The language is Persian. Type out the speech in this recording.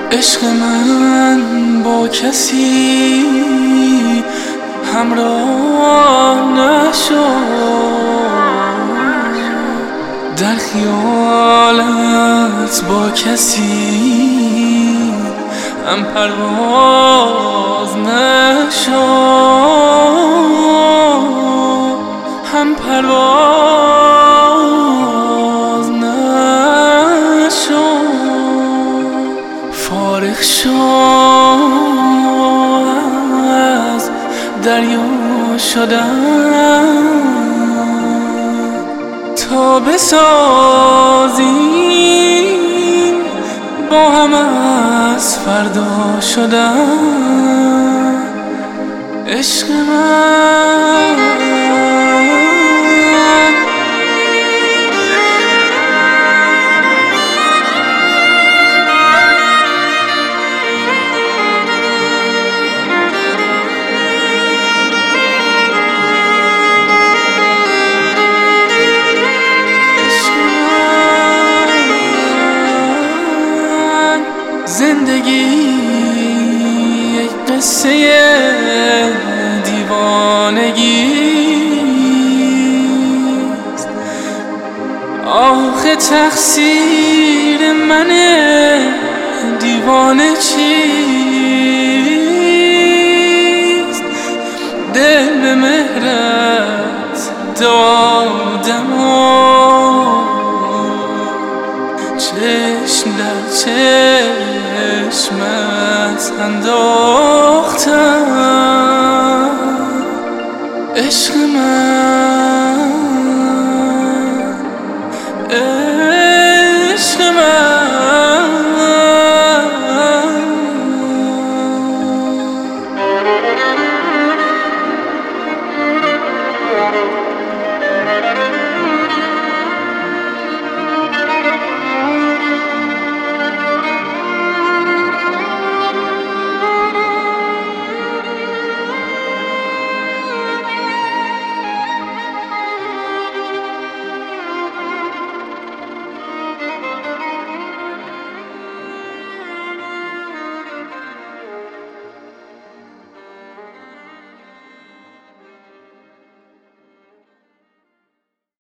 عشق من با کسی همراه نشد، در خیالت با کسی هم پرواز نشد، هم پرواز نشد. فارغ شو از دریا شدن تا بسازیم با هم از فردا شدن. عشق من زندگی یک قصه دیوانگیست، آخه تقصیر من دیوانه چیست؟ دل به مهرت دادم و چشم در چشمت انداختم. عشق من